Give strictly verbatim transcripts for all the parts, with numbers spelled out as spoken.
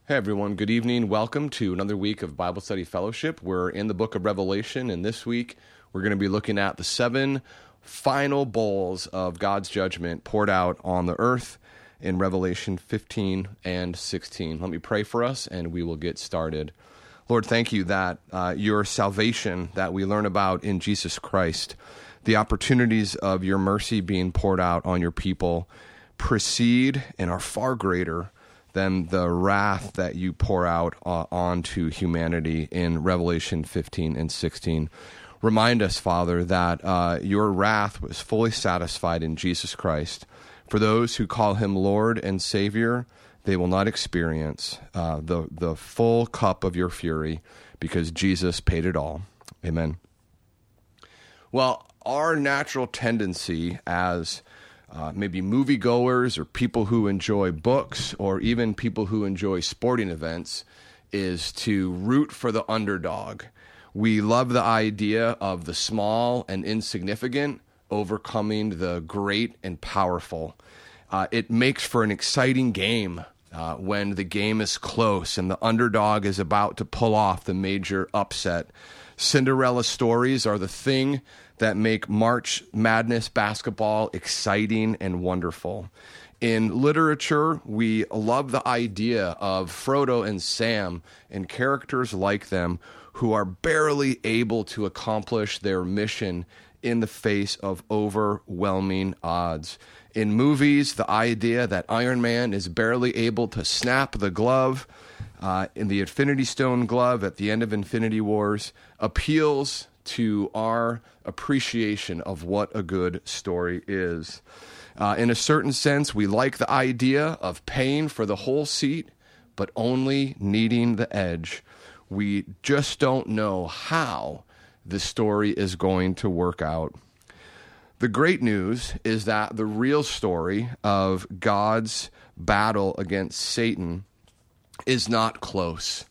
Hey everyone, good evening. Welcome to another week of Bible Study Fellowship. We're in the book of Revelation, and this week we're going to be looking at the seven final bowls of God's judgment poured out on the earth in Revelation fifteen and sixteen. Let me pray for us, and we will get started. Lord, thank you that uh, your salvation that we learn about in Jesus Christ, the opportunities of your mercy being poured out on your people, precede and are far greater than the wrath that you pour out uh, onto humanity in Revelation fifteen and sixteen. Remind us, Father, that uh, your wrath was fully satisfied in Jesus Christ. For those who call him Lord and Savior, they will not experience uh, the, the full cup of your fury because Jesus paid it all. Amen. Well, our natural tendency as Uh, maybe moviegoers or people who enjoy books or even people who enjoy sporting events is to root for the underdog. We love the idea of the small and insignificant overcoming the great and powerful. Uh, it makes for an exciting game uh, when the game is close and the underdog is about to pull off the major upset. Cinderella stories are the thing that make March Madness basketball exciting and wonderful. In literature, we love the idea of Frodo and Sam and characters like them who are barely able to accomplish their mission in the face of overwhelming odds. In movies, the idea that Iron Man is barely able to snap the glove uh, in the Infinity Stone glove at the end of Infinity Wars appeals to our appreciation of what a good story is. Uh, in a certain sense, we like the idea of paying for the whole seat, but only needing the edge. We just don't know how the story is going to work out. The great news is that the real story of God's battle against Satan is not close.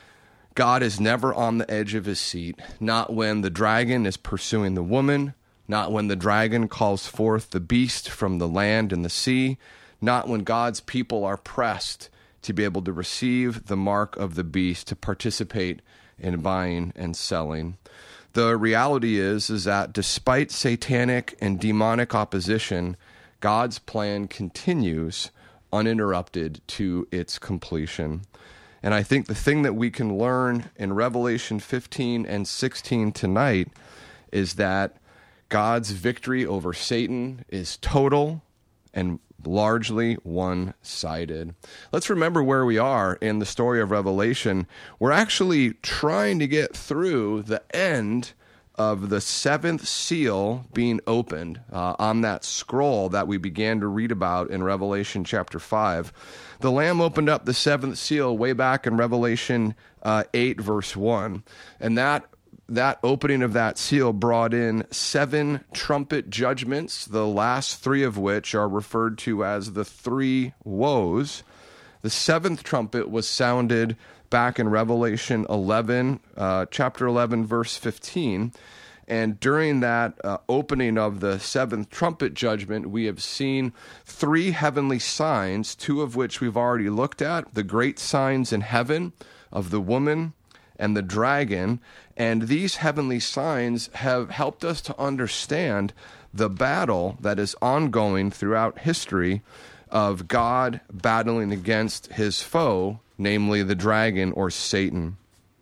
God is never on the edge of his seat, not when the dragon is pursuing the woman, not when the dragon calls forth the beast from the land and the sea, not when God's people are pressed to be able to receive the mark of the beast, to participate in buying and selling. The reality is, is that despite satanic and demonic opposition, God's plan continues uninterrupted to its completion. And I think the thing that we can learn in Revelation fifteen and sixteen tonight is that God's victory over Satan is total and largely one-sided. Let's remember where we are in the story of Revelation. We're actually trying to get through the end of the seventh seal being opened uh, on that scroll that we began to read about in Revelation chapter five. The Lamb opened up the seventh seal way back in Revelation uh, eight, verse one. And that that opening of that seal brought in seven trumpet judgments, the last three of which are referred to as the three woes. The seventh trumpet was sounded back in Revelation eleven, uh, chapter eleven, verse fifteen. And during that uh, opening of the seventh trumpet judgment, we have seen three heavenly signs, two of which we've already looked at, the great signs in heaven of the woman and the dragon. And these heavenly signs have helped us to understand the battle that is ongoing throughout history of God battling against his foe, namely the dragon or Satan.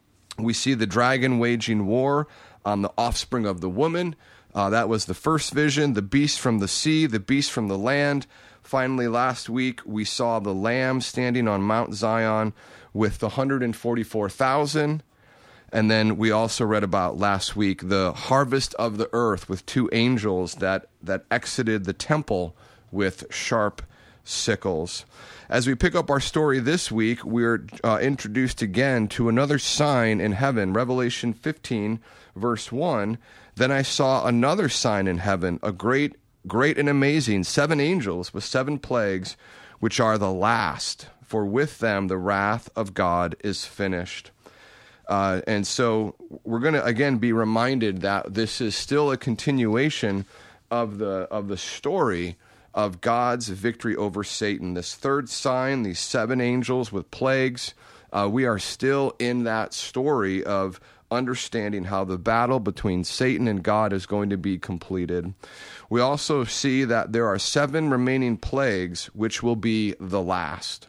We see the dragon waging war on the offspring of the woman. Uh, that was the first vision, the beast from the sea, the beast from the land. Finally, last week, we saw the Lamb standing on Mount Zion with the one hundred forty-four thousand. And then we also read about last week the harvest of the earth with two angels that, that exited the temple with sharp sickles. As we pick up our story this week, we're uh, introduced again to another sign in heaven, Revelation fifteen, verse one. Then I saw another sign in heaven, a great, great and amazing, seven angels with seven plagues, which are the last, for with them the wrath of God is finished. Uh, and so we're going to, again, be reminded that this is still a continuation of the of the story of God's victory over Satan. This third sign, these seven angels with plagues, uh, we are still in that story of understanding how the battle between Satan and God is going to be completed. We also see that there are seven remaining plagues, which will be the last.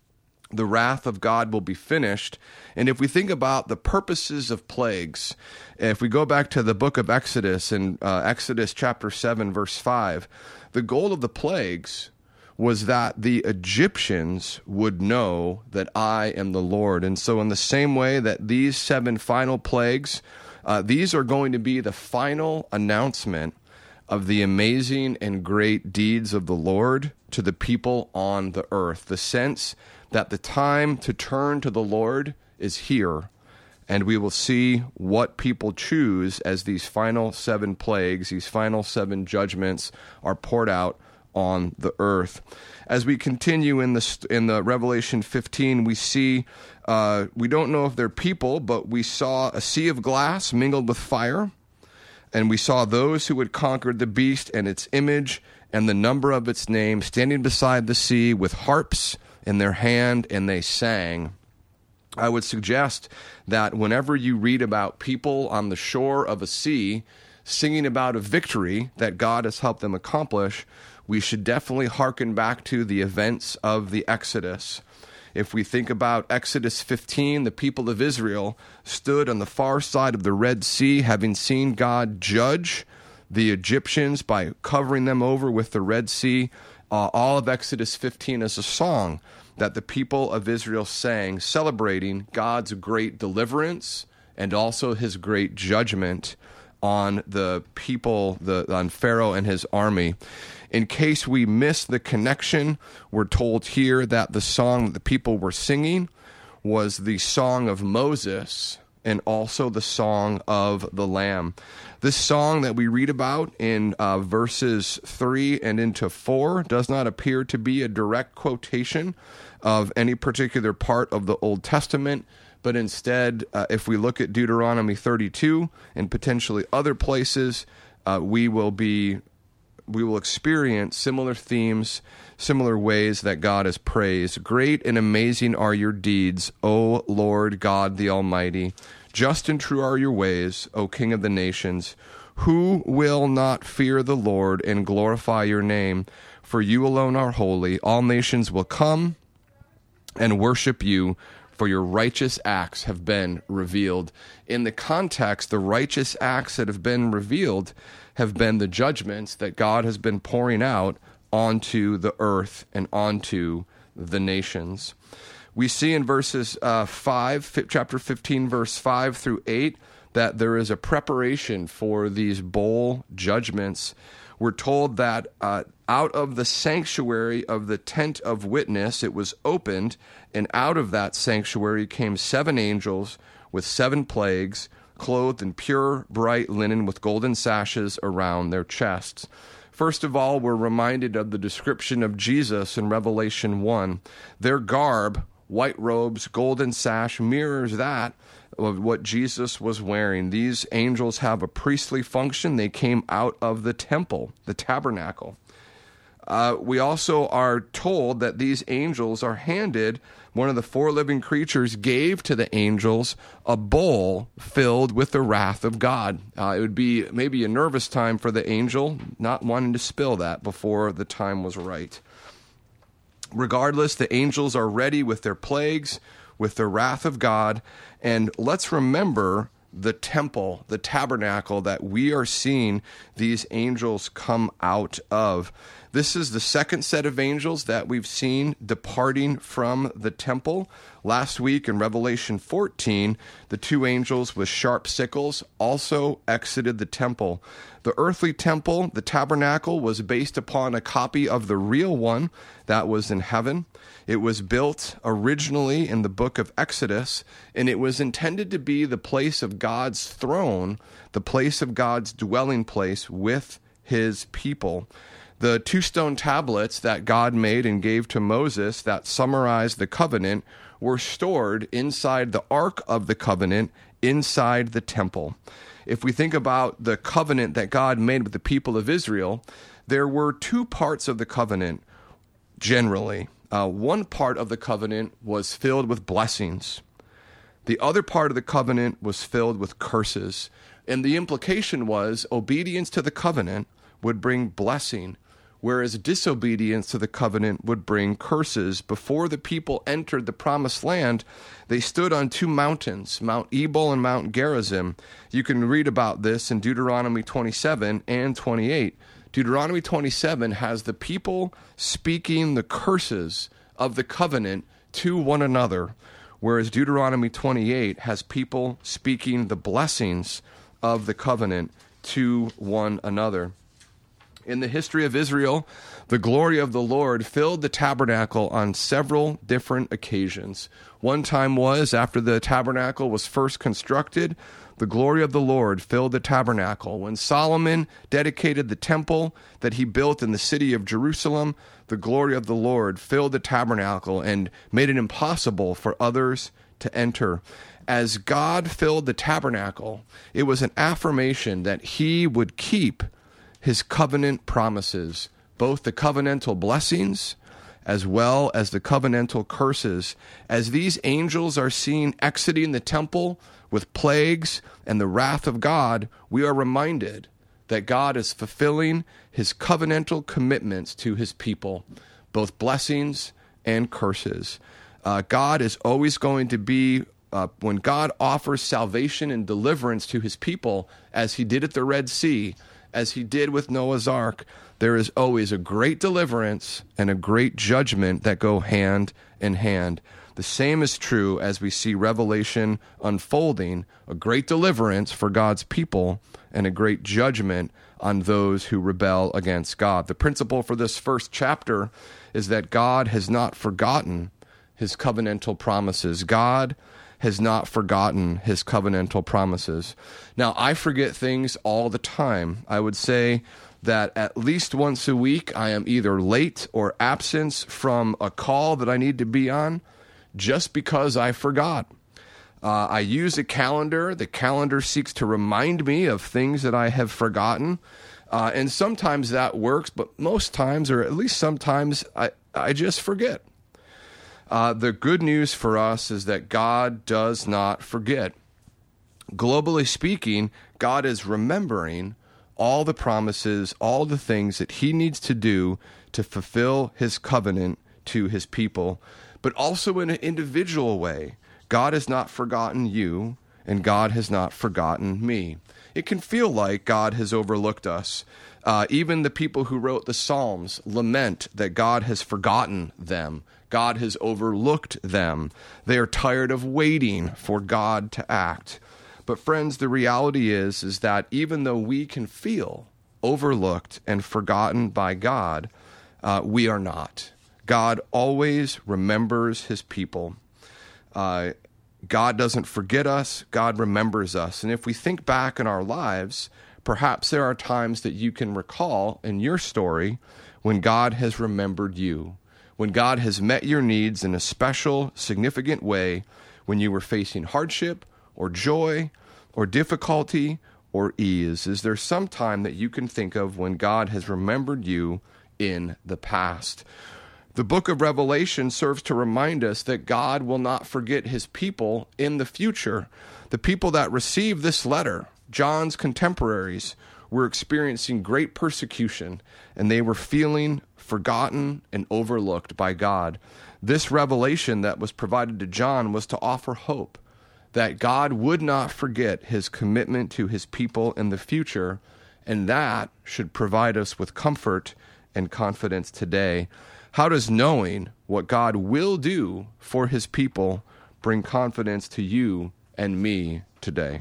The wrath of God will be finished. And if we think about the purposes of plagues, if we go back to the book of Exodus, in uh, Exodus chapter seven, verse five, the goal of the plagues was that the Egyptians would know that I am the Lord. And so in the same way that these seven final plagues, uh, these are going to be the final announcement of the amazing and great deeds of the Lord to the people on the earth. The sense that the time to turn to the Lord is here, and we will see what people choose as these final seven plagues, these final seven judgments are poured out on the earth. As we continue in the in the Revelation fifteen, we see uh, we don't know if they're people, but we saw a sea of glass mingled with fire, and we saw those who had conquered the beast and its image and the number of its name standing beside the sea with harps in their hand, and they sang. I would suggest that whenever you read about people on the shore of a sea singing about a victory that God has helped them accomplish, we should definitely hearken back to the events of the Exodus. If we think about Exodus fifteen, the people of Israel stood on the far side of the Red Sea, having seen God judge the Egyptians by covering them over with the Red Sea. Uh, all of Exodus fifteen is a song that the people of Israel sang, celebrating God's great deliverance and also his great judgment on the people, the on Pharaoh and his army. In case we miss the connection, we're told here that the song that the people were singing was the song of Moses and also the song of the Lamb. This song that we read about in uh, verses three and into four does not appear to be a direct quotation of any particular part of the Old Testament, but instead, uh, if we look at Deuteronomy thirty-two and potentially other places, uh, we will be we will experience similar themes, similar ways that God is praised. Great and amazing are your deeds, O Lord God the Almighty. Just and true are your ways, O King of the nations. Who will not fear the Lord and glorify your name? For you alone are holy. All nations will come and worship you, for your righteous acts have been revealed. In the context, the righteous acts that have been revealed have been the judgments that God has been pouring out onto the earth and onto the nations. We see in verses uh, five, chapter fifteen, verse five through eight, that there is a preparation for these bowl judgments. We're told that uh, out of the sanctuary of the tent of witness, it was opened, and out of that sanctuary came seven angels with seven plagues, clothed in pure, bright linen with golden sashes around their chests. First of all, we're reminded of the description of Jesus in Revelation one. Their garb, white robes, golden sash, mirrors that of what Jesus was wearing. These angels have a priestly function. They came out of the temple, the tabernacle. Uh, we also are told that these angels are handed, one of the four living creatures gave to the angels a bowl filled with the wrath of God. Uh, it would be maybe a nervous time for the angel, not wanting to spill that before the time was right. Regardless, the angels are ready with their plagues, with the wrath of God. And let's remember the temple, the tabernacle that we are seeing these angels come out of. This is the second set of angels that we've seen departing from the temple. Last week in Revelation fourteen, the two angels with sharp sickles also exited the temple. The earthly temple, the tabernacle, was based upon a copy of the real one that was in heaven. It was built originally in the book of Exodus, and it was intended to be the place of God's throne, the place of God's dwelling place with his people. The two stone tablets that God made and gave to Moses that summarized the covenant were stored inside the Ark of the Covenant, inside the temple. If we think about the covenant that God made with the people of Israel, there were two parts of the covenant generally. Uh, one part of the covenant was filled with blessings. The other part of the covenant was filled with curses. And the implication was obedience to the covenant would bring blessing, whereas disobedience to the covenant would bring curses. Before the people entered the promised land, they stood on two mountains, Mount Ebal and Mount Gerizim. You can read about this in Deuteronomy twenty-seven and twenty-eight. Deuteronomy twenty-seven has the people speaking the curses of the covenant to one another, whereas Deuteronomy twenty-eight has people speaking the blessings of the covenant to one another. In the history of Israel, the glory of the Lord filled the tabernacle on several different occasions. One time was after the tabernacle was first constructed, the glory of the Lord filled the tabernacle. When Solomon dedicated the temple that he built in the city of Jerusalem, the glory of the Lord filled the tabernacle and made it impossible for others to enter. As God filled the tabernacle, it was an affirmation that he would keep his covenant promises, both the covenantal blessings as well as the covenantal curses. As these angels are seen exiting the temple with plagues and the wrath of God, we are reminded that God is fulfilling his covenantal commitments to his people, both blessings and curses. Uh, God is always going to be, uh, when God offers salvation and deliverance to his people, as he did at the Red Sea, as he did with Noah's Ark, there is always a great deliverance and a great judgment that go hand in hand. The same is true as we see Revelation unfolding, a great deliverance for God's people and a great judgment on those who rebel against God. The principle for this first chapter is that God has not forgotten his covenantal promises. God has not forgotten his covenantal promises. Now, I forget things all the time. I would say that at least once a week, I am either late or absent from a call that I need to be on just because I forgot. Uh, I use a calendar. The calendar seeks to remind me of things that I have forgotten. Uh, and sometimes that works, but most times, or at least sometimes, I, I just forget. Uh, the good news for us is that God does not forget. Globally speaking, God is remembering all the promises, all the things that he needs to do to fulfill his covenant to his people, but also in an individual way. God has not forgotten you, and God has not forgotten me. It can feel like God has overlooked us. Uh, even the people who wrote the Psalms lament that God has forgotten them. God has overlooked them. They are tired of waiting for God to act. But friends, the reality is, is that even though we can feel overlooked and forgotten by God, uh, we are not. God always remembers his people. Uh, God doesn't forget us. God remembers us. And if we think back in our lives, perhaps there are times that you can recall in your story when God has remembered you, when God has met your needs in a special, significant way, when you were facing hardship or joy or difficulty or ease. Is there some time that you can think of when God has remembered you in the past? The book of Revelation serves to remind us that God will not forget his people in the future. The people that received this letter, John's contemporaries, were experiencing great persecution, and they were feeling forgotten and overlooked by God. This revelation that was provided to John was to offer hope that God would not forget his commitment to his people in the future, and that should provide us with comfort and confidence today. How does knowing what God will do for his people bring confidence to you and me today?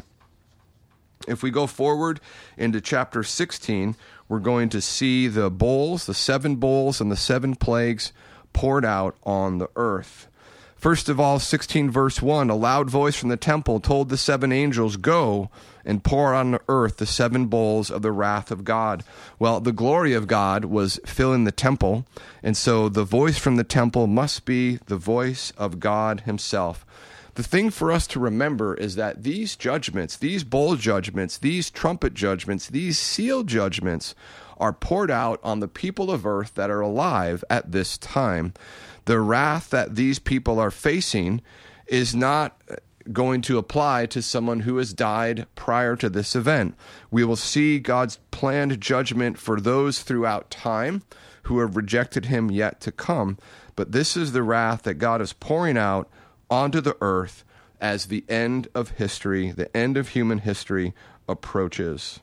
If we go forward into chapter sixteen, we're going to see the bowls, the seven bowls and the seven plagues poured out on the earth. First of all, sixteen verse one, a loud voice from the temple told the seven angels, "Go and pour on the earth the seven bowls of the wrath of God." Well, the glory of God was filling the temple, and so the voice from the temple must be the voice of God himself. The thing for us to remember is that these judgments, these bowl judgments, these trumpet judgments, these seal judgments are poured out on the people of earth that are alive at this time. The wrath that these people are facing is not going to apply to someone who has died prior to this event. We will see God's planned judgment for those throughout time who have rejected him yet to come. But this is the wrath that God is pouring out onto the earth as the end of history, the end of human history approaches.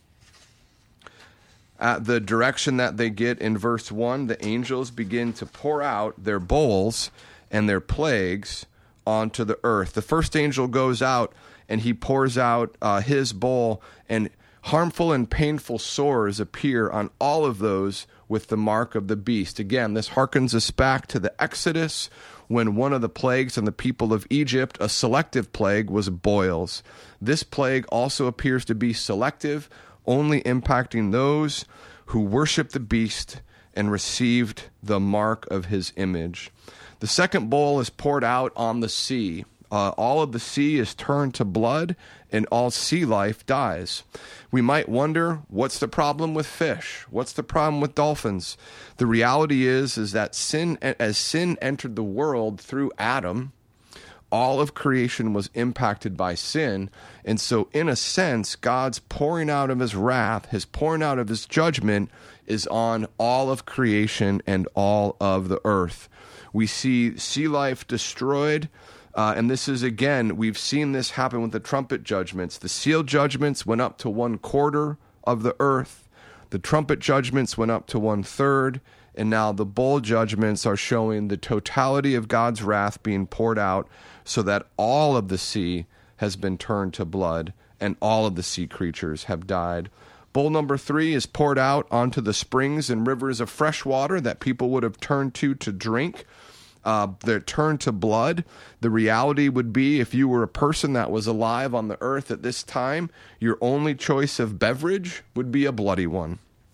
At the direction that they get in verse one, the angels begin to pour out their bowls and their plagues onto the earth. The first angel goes out and he pours out uh, his bowl, and harmful and painful sores appear on all of those with the mark of the beast. Again, this harkens us back to the Exodus, when one of the plagues on the people of Egypt, a selective plague, was boils. This plague also appears to be selective, only impacting those who worship the beast and received the mark of his image. The second bowl is poured out on the sea. Uh, all of the sea is turned to blood, and all sea life dies. We might wonder, what's the problem with fish? What's the problem with dolphins? The reality is, is that sin, as sin entered the world through Adam, all of creation was impacted by sin. And so, in a sense, God's pouring out of his wrath, his pouring out of his judgment, is on all of creation and all of the earth. We see sea life destroyed. Uh, and this is, again, we've seen this happen with the trumpet judgments. The seal judgments went up to one quarter of the earth. The trumpet judgments went up to one third. And now the bowl judgments are showing the totality of God's wrath being poured out, so that all of the sea has been turned to blood and all of the sea creatures have died. Bowl number three is poured out onto the springs and rivers of fresh water that people would have turned to to drink. Uh, they're turned to blood. The reality would be, if you were a person that was alive on the earth at this time, your only choice of beverage would be a bloody one.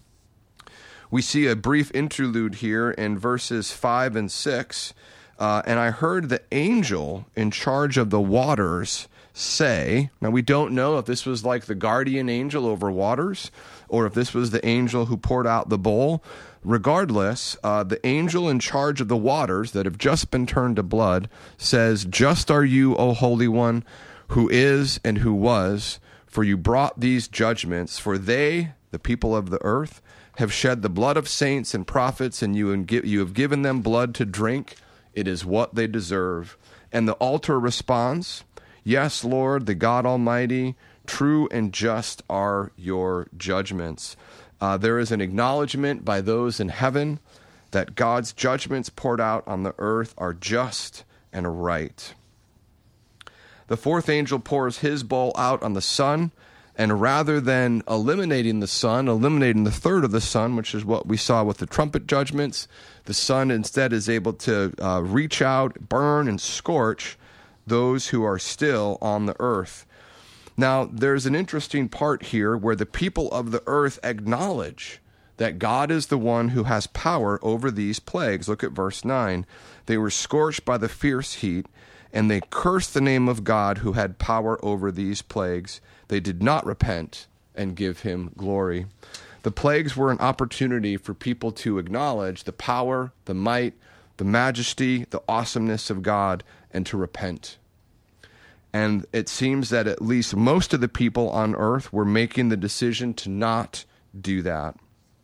We see a brief interlude here in verses five and six. Uh, and I heard the angel in charge of the waters say, now we don't know if this was like the guardian angel over waters, or if this was the angel who poured out the bowl. Regardless, uh, the angel in charge of the waters that have just been turned to blood says, "Just are you, O Holy One, who is and who was, for you brought these judgments, for they, the people of the earth, have shed the blood of saints and prophets, and you have given them blood to drink. It is what they deserve." And the altar responds, "Yes, Lord, the God Almighty, true and just are your judgments." Uh, there is an acknowledgement by those in heaven that God's judgments poured out on the earth are just and right. The fourth angel pours his bowl out on the sun, and rather than eliminating the sun, eliminating the third of the sun, which is what we saw with the trumpet judgments, the sun instead is able to uh, reach out, burn, and scorch those who are still on the earth. Now, there's an interesting part here where the people of the earth acknowledge that God is the one who has power over these plagues. Look at verse nine. They were scorched by the fierce heat, and they cursed the name of God who had power over these plagues. They did not repent and give him glory. The plagues were an opportunity for people to acknowledge the power, the might, the majesty, the awesomeness of God, and to repent. And it seems that at least most of the people on earth were making the decision to not do that.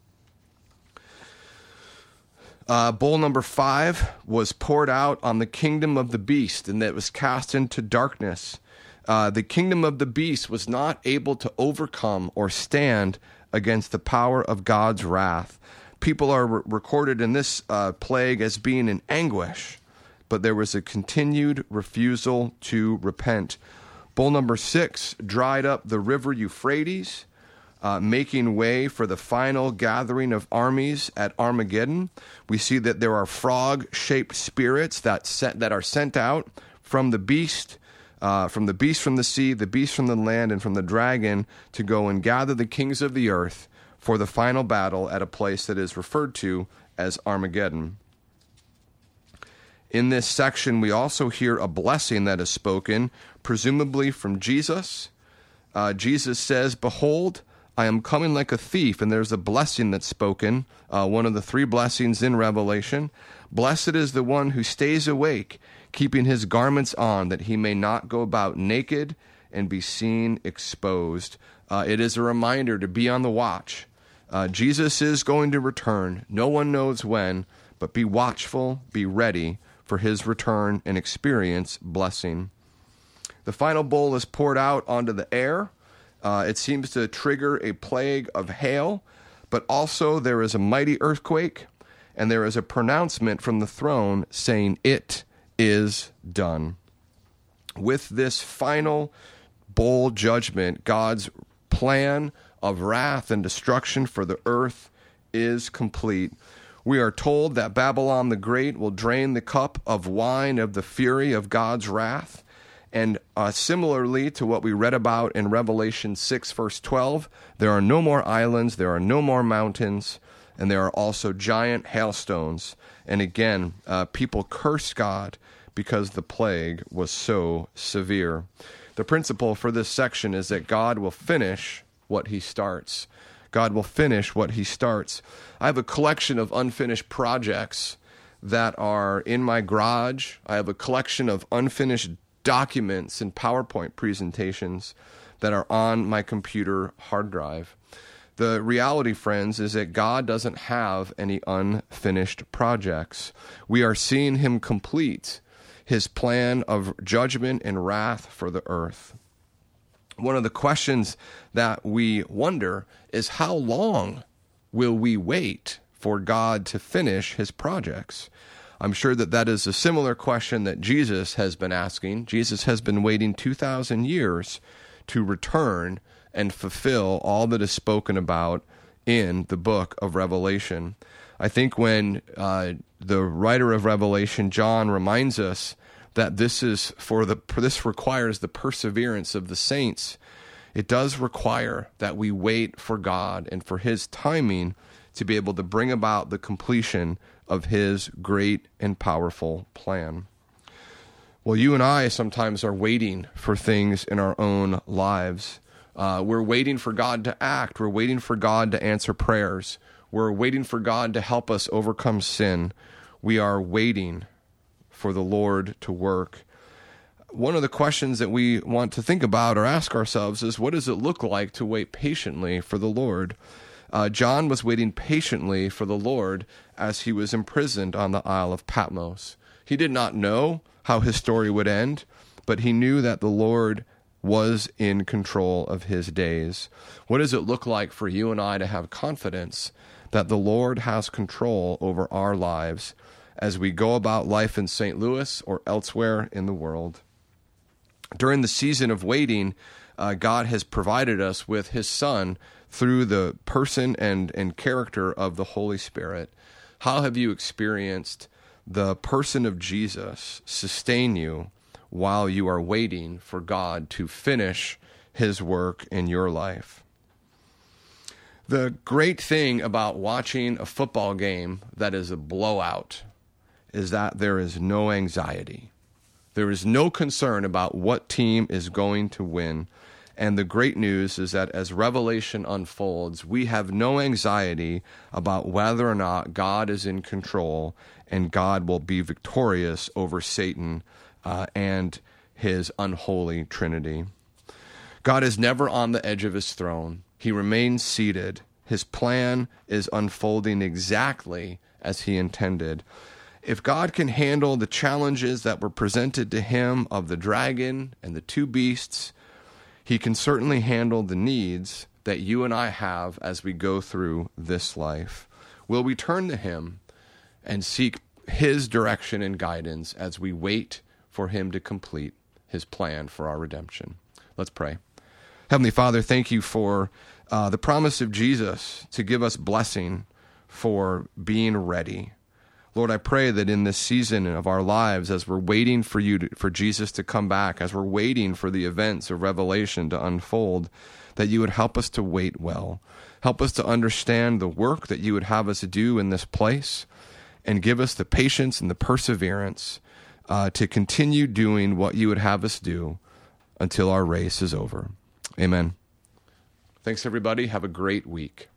Uh, bowl number five was poured out on the kingdom of the beast, and that was cast into darkness. Uh, the kingdom of the beast was not able to overcome or stand against the power of God's wrath. People are re- recorded in this uh, plague as being in anguish, but there was a continued refusal to repent. Bowl number six dried up the river Euphrates, uh, making way for the final gathering of armies at Armageddon. We see that there are frog-shaped spirits that set, that are sent out from the beast, uh, from the beast from the sea, the beast from the land, and from the dragon to go and gather the kings of the earth for the final battle at a place that is referred to as Armageddon. In this section, we also hear a blessing that is spoken, presumably from Jesus. Uh, Jesus says, "Behold, I am coming like a thief," and there's a blessing that's spoken, uh, one of the three blessings in Revelation. "Blessed is the one who stays awake, keeping his garments on, that he may not go about naked and be seen exposed." Uh, it is a reminder to be on the watch. Uh, Jesus is going to return. No one knows when, but be watchful, be ready for his return and experience blessing. The final bowl is poured out onto the air. Uh, it seems to trigger a plague of hail, but also there is a mighty earthquake, and there is a pronouncement from the throne saying, "It is done." With this final bowl judgment, God's plan of wrath and destruction for the earth is complete. We are told that Babylon the Great will drain the cup of wine of the fury of God's wrath. And uh, similarly to what we read about in Revelation six, verse twelve, there are no more islands, there are no more mountains, and there are also giant hailstones. And again, uh, people curse God because the plague was so severe. The principle for this section is that God will finish what he starts. God will finish what he starts. I have a collection of unfinished projects that are in my garage. I have a collection of unfinished documents and PowerPoint presentations that are on my computer hard drive. The reality, friends, is that God doesn't have any unfinished projects. We are seeing him complete his plan of judgment and wrath for the earth. One of the questions that we wonder is, how long will we wait for God to finish his projects? I'm sure that that is a similar question that Jesus has been asking. Jesus has been waiting two thousand years to return and fulfill all that is spoken about in the book of Revelation. I think when uh, the writer of Revelation, John, reminds us that this is for the this requires the perseverance of the saints, it does require that we wait for God and for his timing to be able to bring about the completion of his great and powerful plan. Well, you and I sometimes are waiting for things in our own lives. Uh, we're waiting for God to act. We're waiting for God to answer prayers. We're waiting for God to help us overcome sin. We are waiting for the Lord to work. One of the questions that we want to think about or ask ourselves is, what does it look like to wait patiently for the Lord? Uh, John was waiting patiently for the Lord as he was imprisoned on the Isle of Patmos. He did not know how his story would end, but he knew that the Lord was in control of his days. What does it look like for you and I to have confidence that the Lord has control over our lives as we go about life in Saint Louis or elsewhere in the world? During the season of waiting, uh, God has provided us with his Son through the person and, and character of the Holy Spirit. How have you experienced the person of Jesus sustain you while you are waiting for God to finish his work in your life? The great thing about watching a football game that is a blowout is that there is no anxiety. There is no concern about what team is going to win. And the great news is that as Revelation unfolds, we have no anxiety about whether or not God is in control and God will be victorious over Satan uh, and his unholy trinity. God is never on the edge of his throne. He remains seated. His plan is unfolding exactly as he intended. If God can handle the challenges that were presented to him of the dragon and the two beasts, he can certainly handle the needs that you and I have as we go through this life. Will we turn to him and seek his direction and guidance as we wait for him to complete his plan for our redemption? Let's pray. Heavenly Father, thank you for uh, the promise of Jesus to give us blessing for being ready. Lord, I pray that in this season of our lives, as we're waiting for you, to, for Jesus to come back, as we're waiting for the events of Revelation to unfold, that you would help us to wait well. Help us to understand the work that you would have us do in this place, and give us the patience and the perseverance uh, to continue doing what you would have us do until our race is over. Amen. Thanks, everybody. Have a great week.